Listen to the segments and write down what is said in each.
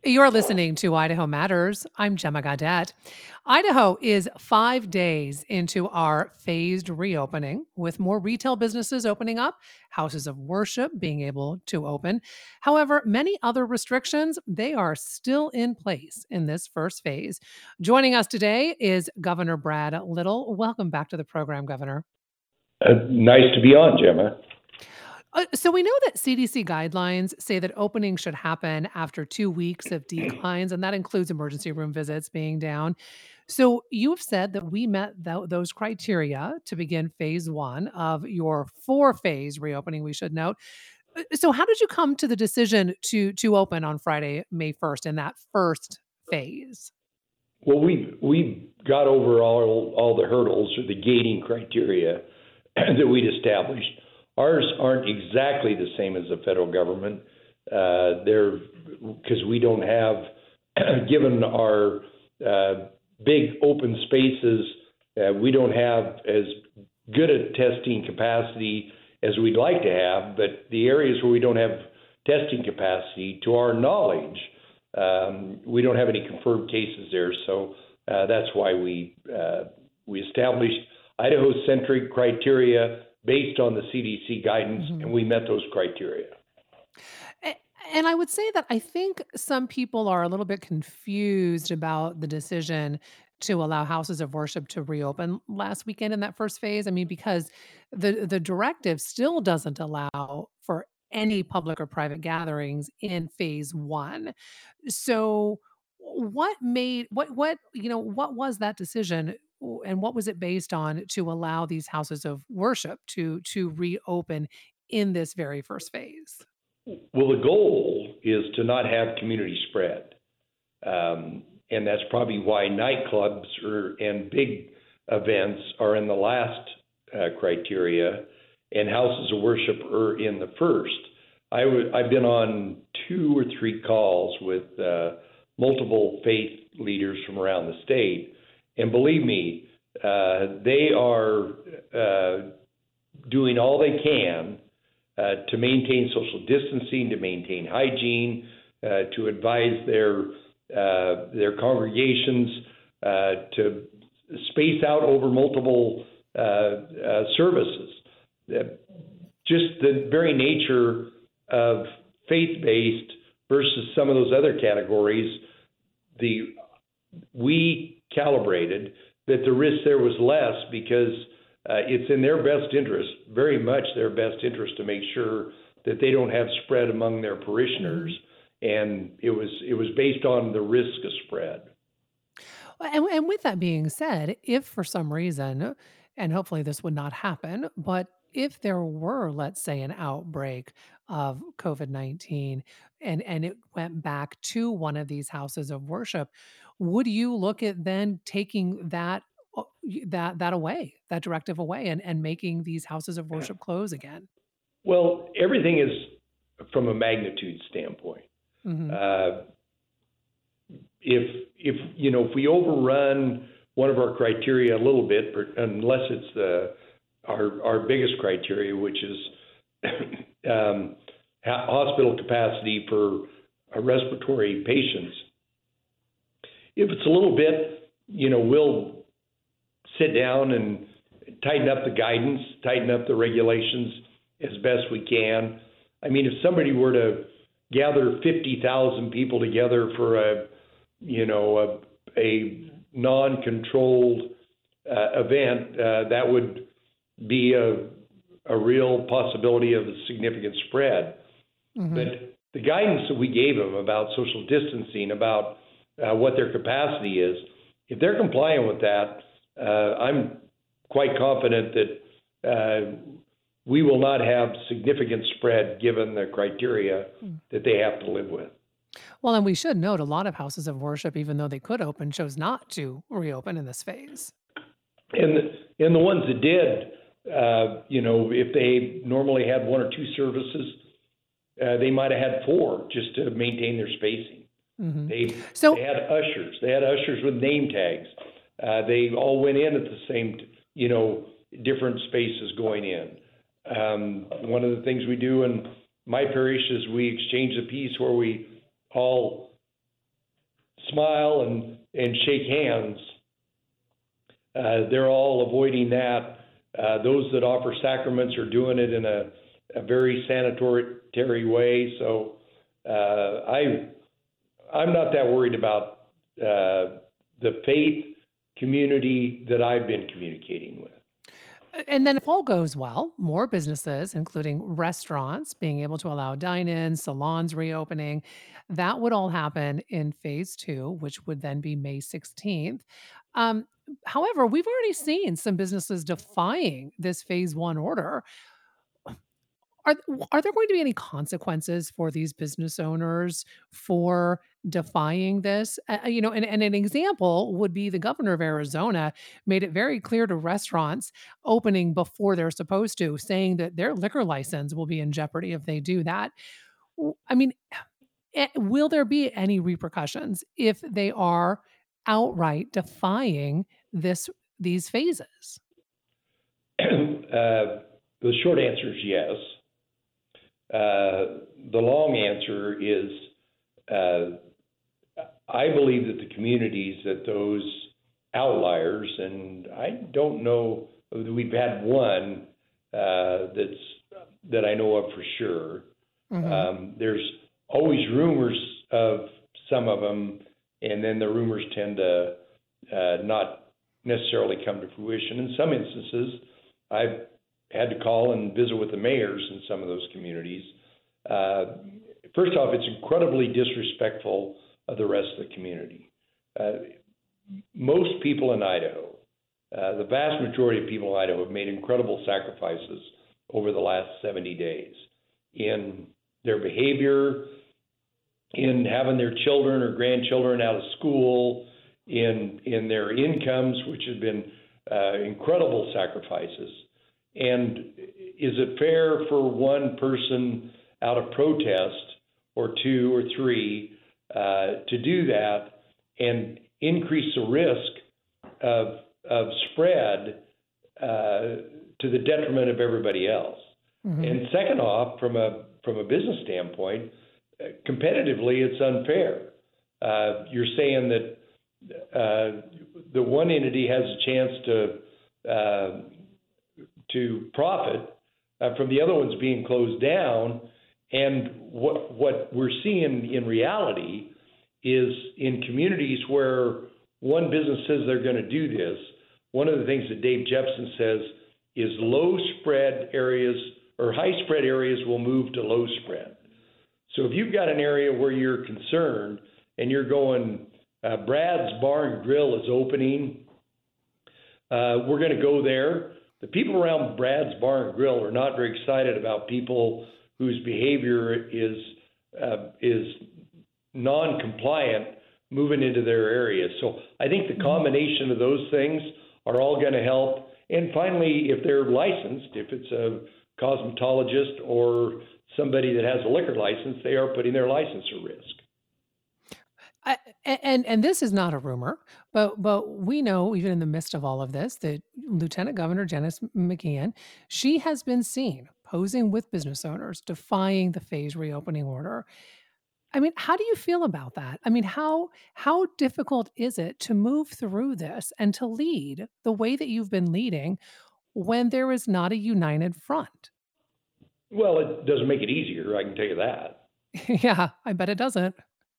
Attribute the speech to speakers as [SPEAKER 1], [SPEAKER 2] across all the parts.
[SPEAKER 1] You're listening to Idaho Matters. I'm Gemma Gaudette. Idaho is 5 days into our phased reopening, with more retail businesses opening up, houses of worship being able to open. However, many other restrictions, they are still in place in this first phase. Joining us today is Governor Brad Little. Welcome back to the program, Governor.
[SPEAKER 2] Nice to be on, Gemma.
[SPEAKER 1] So we know that CDC guidelines say that opening should happen after 2 weeks of declines, and that includes emergency room visits being down. So you've said that we met those criteria to begin phase one of your four-phase reopening, we should note. So how did you come to the decision to open on Friday, May 1st in that first phase?
[SPEAKER 2] Well, we got over all the hurdles or the gating criteria that we'd established. Ours aren't exactly the same as the federal government. They're because we don't have, given our big open spaces, we don't have as good a testing capacity as we'd like to have. But the areas where we don't have testing capacity, to our knowledge, we don't have any confirmed cases there. So that's why we established Idaho-centric criteria based on the CDC guidance, and we met those criteria.
[SPEAKER 1] And I would say that I think some people are a little bit confused about the decision to allow houses of worship to reopen last weekend in that first phase. I mean, because the directive still doesn't allow for any public or private gatherings in phase one. So what was that decision, and what was it based on to allow these houses of worship to reopen in this very first phase?
[SPEAKER 2] Well, the goal is to not have community spread. And that's probably why nightclubs and big events are in the last criteria, and houses of worship are in the first. I've been on 2 or 3 calls with multiple faith leaders from around the state, and believe me, they are doing all they can to maintain social distancing, to maintain hygiene, to advise their congregations to space out over multiple services. Just the very nature of faith-based versus some of those other categories, we calibrated that the risk there was less because it's in their best interest, very much their best interest, to make sure that they don't have spread among their parishioners. And it was based on the risk of spread.
[SPEAKER 1] And with that being said, if for some reason, and hopefully this would not happen, but if there were, let's say, an outbreak of COVID-19 and it went back to one of these houses of worship, would you look at then taking that away, that directive away, and making these houses of worship close again?
[SPEAKER 2] Well, everything is from a magnitude standpoint. If we overrun one of our criteria a little bit, unless it's our biggest criteria, which is hospital capacity for respiratory patients, if it's a little bit, we'll sit down and tighten up the guidance, tighten up the regulations as best we can. I mean, if somebody were to gather 50,000 people together for a non-controlled event, that would be a real possibility of a significant spread. But the guidance that we gave them about social distancing, about what their capacity is, if they're compliant with that, I'm quite confident that we will not have significant spread given the criteria that they have to live with.
[SPEAKER 1] Well, and we should note a lot of houses of worship, even though they could open, chose not to reopen in this phase.
[SPEAKER 2] And the ones that did, if they normally had 1 or 2 services, they might have had 4 just to maintain their spacing. They had ushers. They had ushers with name tags. They all went in at the same, different spaces going in. One of the things we do in my parish is we exchange a piece where we all smile and shake hands. They're all avoiding that. Those that offer sacraments are doing it in a very sanitary way. So I'm not that worried about the faith community that I've been communicating with.
[SPEAKER 1] And then if all goes well, more businesses, including restaurants, being able to allow dine-ins, salons reopening, that would all happen in phase two, which would then be May 16th. Um, However, we've already seen some businesses defying this phase one order. Are are there going to be any consequences for these business owners for defying this? And an example would be the governor of Arizona made it very clear to restaurants opening before they're supposed to, saying that their liquor license will be in jeopardy if they do that. I mean, will there be any repercussions if they are outright defying these phases?
[SPEAKER 2] The short answer is yes. The long answer is I believe that the communities that those outliers, and I don't know that we've had one that I know of for sure.
[SPEAKER 1] Hmm.
[SPEAKER 2] There's always rumors of some of them, and then the rumors tend to not necessarily come to fruition. In some instances, I've had to call and visit with the mayors in some of those communities. First off, it's incredibly disrespectful of the rest of the community. Most people in Idaho, the vast majority of people in Idaho have made incredible sacrifices over the last 70 days in their behavior, in having their children or grandchildren out of school, in their incomes, which have been incredible sacrifices. And is it fair for one person out of protest or two or three to do that and increase the risk of spread to the detriment of everybody else?
[SPEAKER 1] Hmm.
[SPEAKER 2] And second off, from a business standpoint, competitively, it's unfair. You're saying that the one entity has a chance to profit from the other ones being closed down. And what we're seeing in reality is in communities where one business says they're going to do this, one of the things that Dave Jepson says is low spread areas or high spread areas will move to low spread. So if you've got an area where you're concerned and you're going, Brad's Bar and Grill is opening, we're going to go there. The people around Brad's Bar and Grill are not very excited about people whose behavior is non-compliant moving into their area. So I think the combination of those things are all going to help. And finally, if they're licensed, if it's a cosmetologist or somebody that has a liquor license, they are putting their license at risk.
[SPEAKER 1] And this is not a rumor, but we know even in the midst of all of this that Lieutenant Governor Janice McKeon, she has been seen posing with business owners, defying the phase reopening order. I mean, how do you feel about that? I mean, how difficult is it to move through this and to lead the way that you've been leading when there is not a united front?
[SPEAKER 2] Well, it doesn't make it easier, I can tell you that.
[SPEAKER 1] Yeah, I bet it doesn't.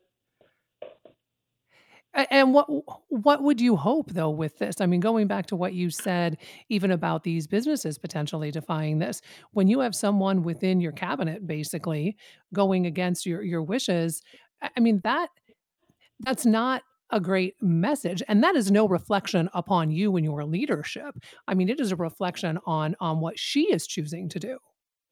[SPEAKER 1] And what would you hope though with this? I mean, going back to what you said, even about these businesses potentially defying this, when you have someone within your cabinet basically going against your wishes, I mean that's not a great message, and that is no reflection upon you and your leadership. I mean, it is a reflection on what she is choosing to do.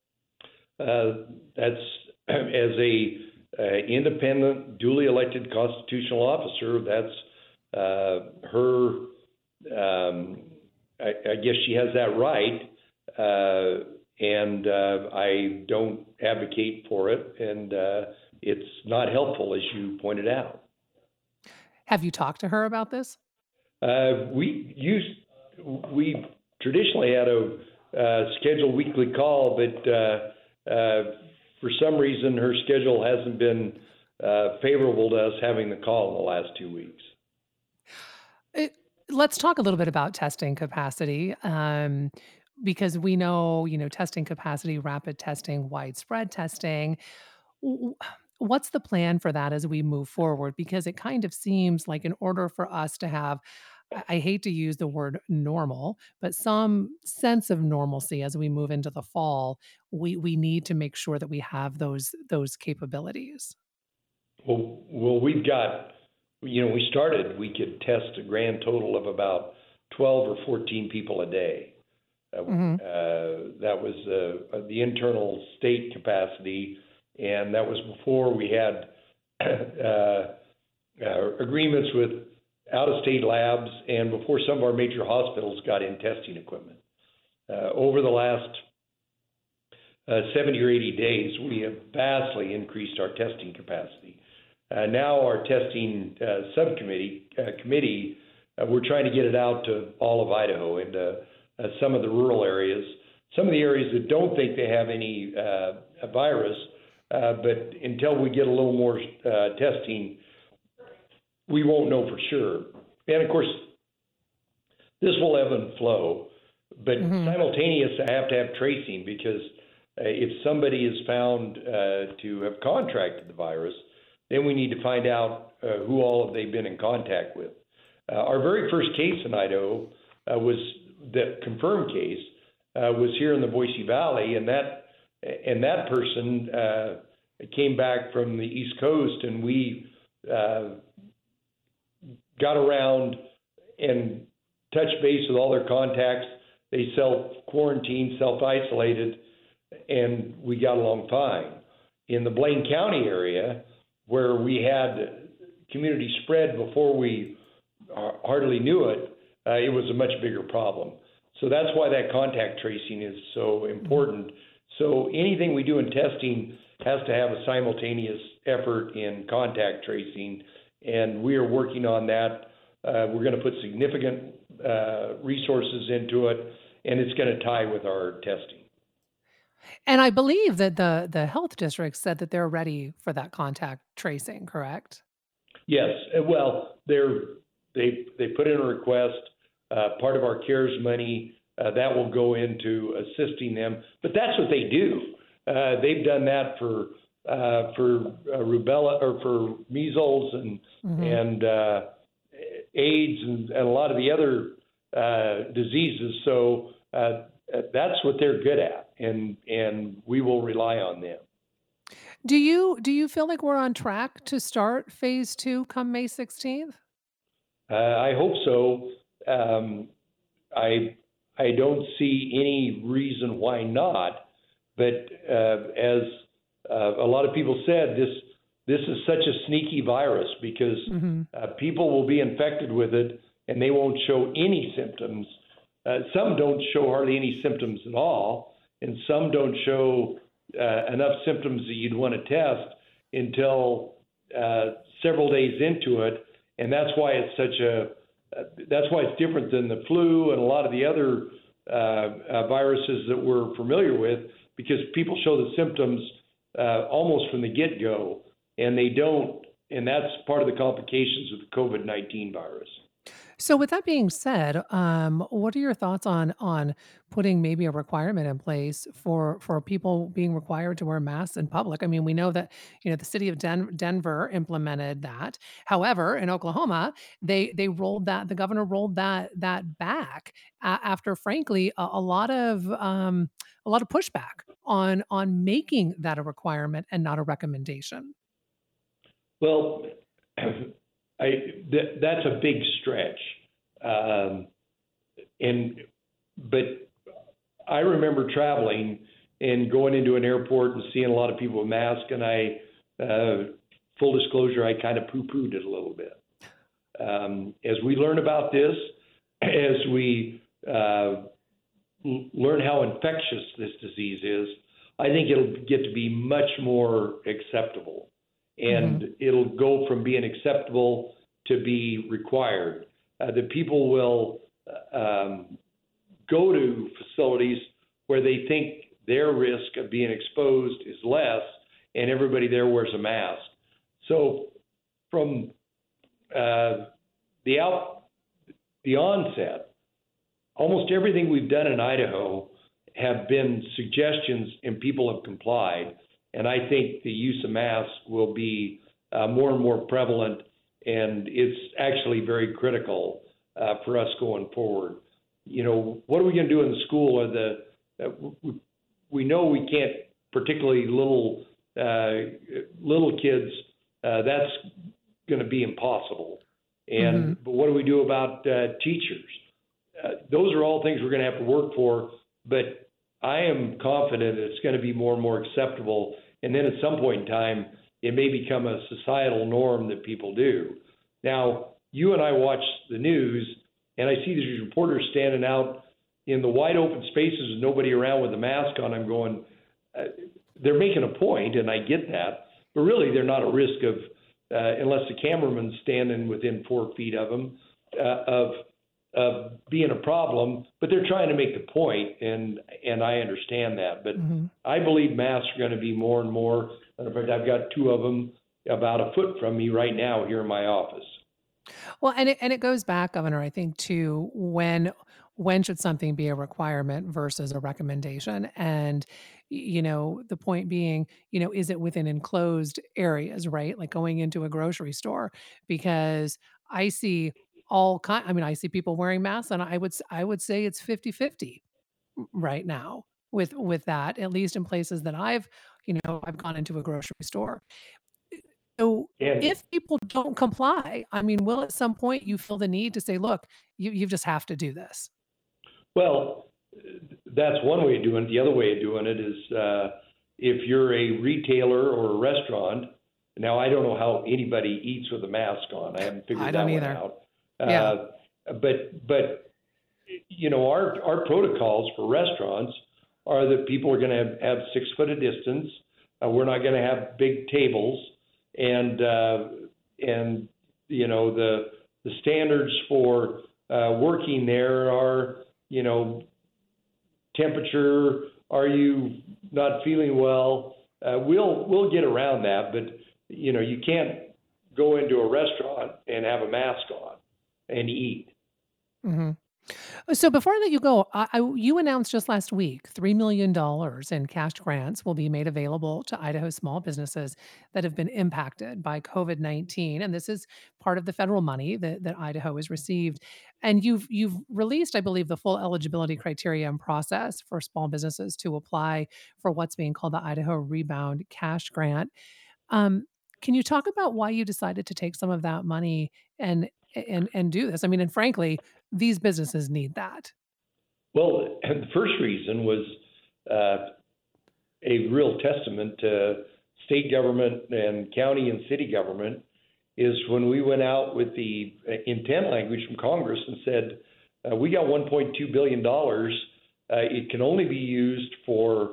[SPEAKER 2] That's as a independent, duly elected constitutional officer. That's her. I guess she has that right, and I don't advocate for it, and it's not helpful, as you pointed out.
[SPEAKER 1] Have you talked to her about this?
[SPEAKER 2] We traditionally had a scheduled weekly call, but for some reason her schedule hasn't been favorable to us having the call in the last 2 weeks.
[SPEAKER 1] It, let's talk a little bit about testing capacity, because we know, testing capacity, rapid testing, widespread testing. W- What's the plan for that as we move forward? Because it kind of seems like in order for us to have, I hate to use the word normal, but some sense of normalcy as we move into the fall, we need to make sure that we have those capabilities.
[SPEAKER 2] Well, we've got, we could test a grand total of about 12 or 14 people a day.
[SPEAKER 1] Hmm.
[SPEAKER 2] That was the internal state capacity, and that was before we had agreements with out-of-state labs and before some of our major hospitals got in testing equipment. Over the last 70 or 80 days, we have vastly increased our testing capacity. Now our testing committee, we're trying to get it out to all of Idaho and some of the rural areas, some of the areas that don't think they have any virus, but until we get a little more testing, we won't know for sure. And of course, this will ebb and flow, but simultaneous, I have to have tracing because if somebody is found to have contracted the virus, then we need to find out who all have they been in contact with. Our very first case in Idaho was the confirmed case was here in the Boise Valley, and that person came back from the East Coast, and we got around and touched base with all their contacts. They self-quarantined, self-isolated, and we got along fine. In the Blaine County area, where we had community spread before we hardly knew it, it was a much bigger problem. So that's why that contact tracing is so important. So anything we do in testing has to have a simultaneous effort in contact tracing, and we are working on that. We're going to put significant resources into it, and it's going to tie with our testing.
[SPEAKER 1] And I believe that the health district said that they're ready for that contact tracing, correct?
[SPEAKER 2] Yes. Well, they put in a request. Part of our CARES money that will go into assisting them, but that's what they do. They've done that for rubella or for measles and AIDS and a lot of the other diseases. So that's what they're good at, and we will rely on them.
[SPEAKER 1] Do you feel like we're on track to start phase 2 come May 16th?
[SPEAKER 2] I hope so. I don't see any reason why not. But as a lot of people said, this is such a sneaky virus because people will be infected with it and they won't show any symptoms. Some don't show hardly any symptoms at all, and some don't show enough symptoms that you'd want to test until several days into it. And that's why that's why it's different than the flu and a lot of the other viruses that we're familiar with, because people show the symptoms almost from the get-go, and they don't, and that's part of the complications of the COVID-19 virus.
[SPEAKER 1] So with that being said, what are your thoughts on putting maybe a requirement in place for people being required to wear masks in public? I mean, we know that the city of Denver implemented that. However, in Oklahoma, they rolled that the governor rolled that back after, frankly, a lot of pushback on making that a requirement and not a recommendation.
[SPEAKER 2] Well, that's a big stretch, but I remember traveling and going into an airport and seeing a lot of people with masks, and full disclosure, I kind of poo-pooed it a little bit. As we learn about this, as we learn how infectious this disease is, I think it'll get to be much more acceptable. And it'll go from being acceptable to be required. The people will go to facilities where they think their risk of being exposed is less, and everybody there wears a mask. So from the onset, almost everything we've done in Idaho have been suggestions, and people have complied. And I think the use of masks will be more and more prevalent, and it's actually very critical for us going forward. You know, what are we going to do in the school? We know we can't, particularly little kids. That's going to be impossible. And but what do we do about teachers? Those are all things we're going to have to work for. But I am confident it's going to be more and more acceptable. And then at some point in time, it may become a societal norm that people do. Now, you and I watch the news, and I see these reporters standing out in the wide open spaces with nobody around with a mask on. I'm going, they're making a point, and I get that. But really, they're not at risk of, unless the cameraman's standing within 4 feet of them, of being a problem. But they're trying to make the point, and I understand that. But I believe masks are going to be more and more. In fact, I've got 2 of them about a foot from me right now here in my office.
[SPEAKER 1] Well, and it goes back, Governor, I think, to when should something be a requirement versus a recommendation? And the point being, is it within enclosed areas, right? Like going into a grocery store, because I see I see people wearing masks, and I would say it's 50-50 right now with that, at least in places that I've gone into a grocery store. So
[SPEAKER 2] And
[SPEAKER 1] if people don't comply, I mean, will at some point you feel the need to say, look, you just have to do this?
[SPEAKER 2] well, that's one way of doing it. The other way of doing it is if you're a retailer or a restaurant. Now, I don't know how anybody eats with a mask on. I haven't figured
[SPEAKER 1] I
[SPEAKER 2] that
[SPEAKER 1] don't
[SPEAKER 2] one
[SPEAKER 1] either.
[SPEAKER 2] out.
[SPEAKER 1] Yeah.
[SPEAKER 2] But our protocols for restaurants are that people are going to have 6 foot of distance. We're not going to have big tables, and the standards for working there are temperature. Are you not feeling well? We'll get around that, but you can't go into a restaurant and have a mask on and eat.
[SPEAKER 1] hmm So before I let you go, you announced just last week $3 million in cash grants will be made available to Idaho small businesses that have been impacted by COVID-19, and this is part of the federal money that Idaho has received. And you've released, I believe, the full eligibility criteria and process for small businesses to apply for what's being called the Idaho Rebound Cash Grant. Um, can you talk about why you decided to take some of that money and do this? I mean, and frankly, these businesses need that.
[SPEAKER 2] Well, and the first reason was uh, a real testament to state government and county and city government is when we went out with the intent language from Congress and said, we got $1.2 billion. It can only be used for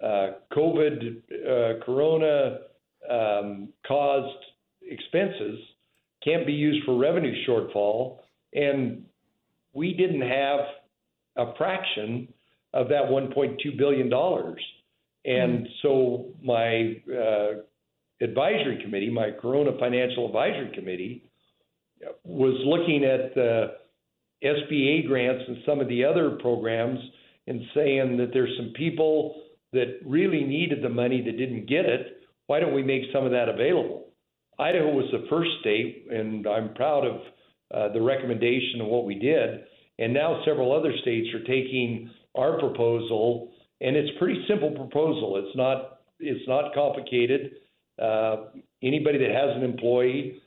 [SPEAKER 2] Corona caused expenses, can't be used for revenue shortfall. And we didn't have a fraction of that $1.2 billion. And so my advisory committee, my Corona Financial Advisory Committee, was looking at the SBA grants and some of the other programs and saying that there's some people that really needed the money that didn't get it. Why don't we make some of that available? Idaho was the first state, and I'm proud of the recommendation of what we did. And now several other states are taking our proposal, and it's a pretty simple proposal. It's not complicated. Anybody that has an employee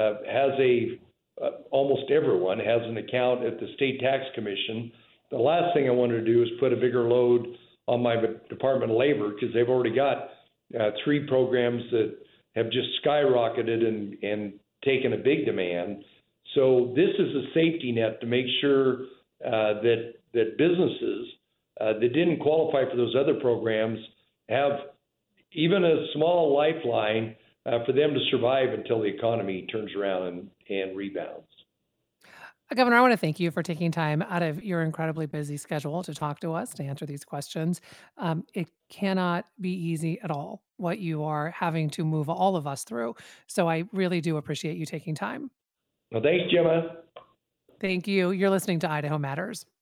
[SPEAKER 2] almost everyone has an account at the State Tax Commission. The last thing I wanted to do is put a bigger load on my Department of Labor because they've already got 3 programs that have just skyrocketed and taken a big demand. So this is a safety net to make sure that businesses that didn't qualify for those other programs have even a small lifeline for them to survive until the economy turns around and rebounds.
[SPEAKER 1] Governor, I want to thank you for taking time out of your incredibly busy schedule to talk to us, to answer these questions. It cannot be easy at all what you are having to move all of us through. So I really do appreciate you taking time.
[SPEAKER 2] Well, thanks, Gemma.
[SPEAKER 1] Thank you. You're listening to Idaho Matters.